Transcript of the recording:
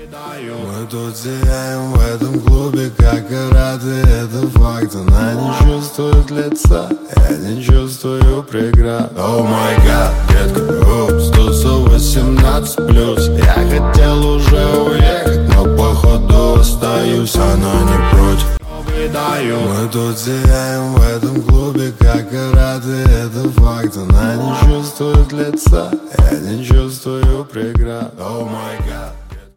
Мы тут сияем в этом клубе, как и рады, это факт. Она не чувствует лица, я не чувствую преград. О май гад, детка, упс, тут 118+. Я хотел уже уехать, но походу остаюсь. Она не против. Мы тут сияем в этом клубе, как и рады, это факт. Она не чувствует лица, я не чувствую преград. О май гад.